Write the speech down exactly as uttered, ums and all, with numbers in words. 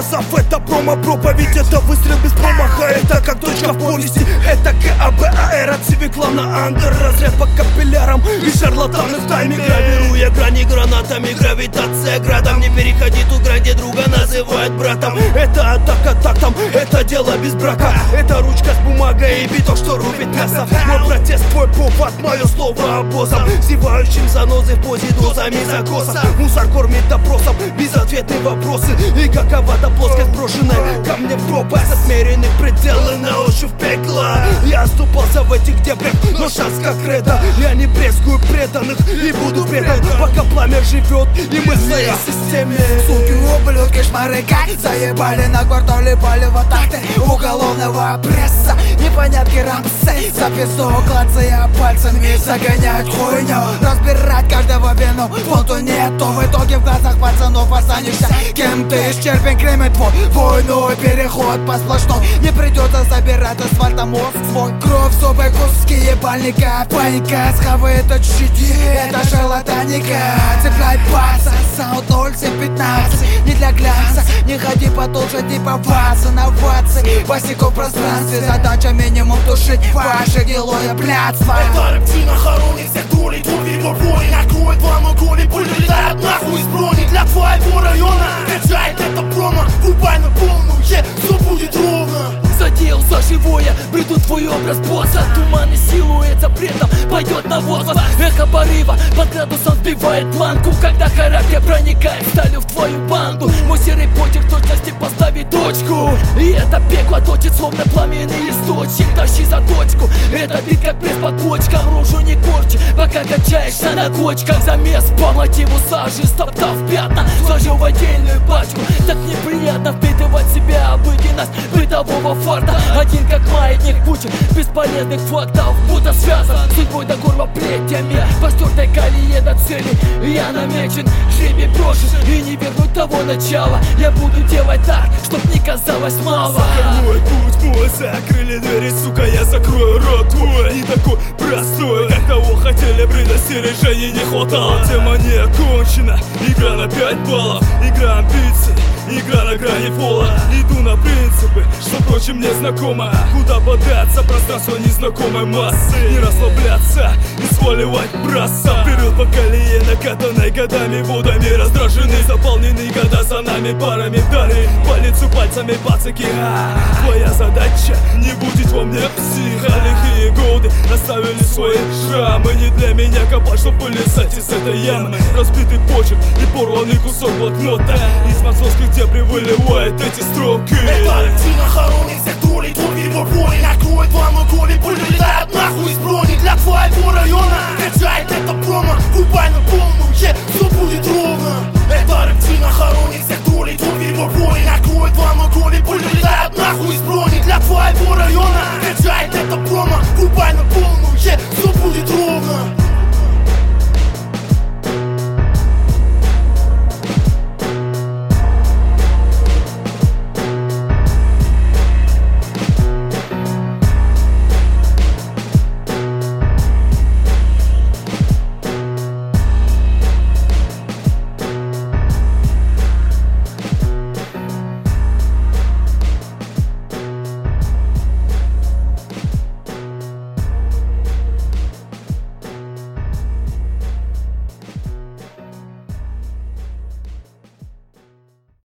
сказав, это промо-проповедь. Это выстрел без промаха, это как точка в повести. Это КАБ, АР, Цивиклан на Андер. Разряд по капиллярам и шарлатаны в тайме. Гравируя грани гранатами, гравитация градом. Не переходи ту грань, где друга называют братом. Это атака тактом, это дело без брака. Это ручка с бумагой и биток, что рубит мясо. Мой протест, твой повод, мое слово обозом. Зевающим занозы в позе дозами закоса. Мусор кормит допросом, безответные вопросы. И какова-то плоскость, брошенная ко мне в пропасть. Отмерены пределы на ощупь пекла. Я оступался в этих дебрях, но шанс как кредо. Я не брезгую преданных и буду предан, пока пламя живет и мы в своей системе. Суки, ублюдки, шмары как заебали на квартале, пали в атаке уголовного пресса. Непонятки рамсы, за пизду клацая пальцами, загонять хуйню, разбирать каждого вину, фонту нету. В итоге в глазах пацанов останешься кем ты. Исчерпен кремет твой войну, переход по сплошной. Не придется забирать асфальта мозг свой. Кровь, зубы, куски ебальника. Паника, схавает от щити, это шарлатаника. Цепляй паца, саунд ноль семь пятнадцать. Не для глянца, не ходи потолще, не поваться на ватсы. Босиков в пространстве, задача минимум тушить ваше гилое блядство. Это рептина хоронит всех троллей, твой его бой накроет вам огонь и пыль летает нахуй из брони. Для твоего района качает это промо, врубай на полную, е, все будет ровно. Задел за живое, бреду твой образ босса. Туманный силуэт запретом пойдет на воздух. Эхо порыва под градусом сбивает планку, когда характер проникает сталью в твою банду. Мой серый почерк точности поставит точку, и это пекло точит словно пламенный источник. Тащи за точку, это бит как пресс под почкам. Рожу не корчи, пока качаешься на кочках. Замес по мотиву сажи, стоптав пятна, сложил в отдельную пачку. Так неприятно впитывать в себя обыденность бытового фарта. Один как маятник куча бесполезных фактов, будто связан судьбой до горла плетями. По стертой колее до цели я намечен, жребий брошен и не вернуть того начала. Я буду делать так, чтоб не казалось мало. Мой путь мой, закрыли двери, сука, я закрою рот твой. Не такой простой, как того хотели, предостережений не хватало. Тема не окончена, игра на пять баллов, игра амбиций, игра на грани пола. Иду на принципы, что впрочем мне знакомо. Куда податься, пространство незнакомой массы. Не расслабляться и сваливать браться. Вперед по колее, накатанной годами водами. Раздражены, заполнены года за нами парами вдали. По лицу пальцами пацаки. Твоя задача не будить во мне психа. Лихие годы оставили свои шрамы. Не для меня копать, чтоб вылезать из этой ямы. Разбитый почерк и порванный кусок блокнота. Из московских дебри выливает эти строки. Это рептина хоронит всех троллей, твой его бой накроет вам огонь и пыль летает нахуй из брони. Для твоего района качает это промо, врубай на полную, е,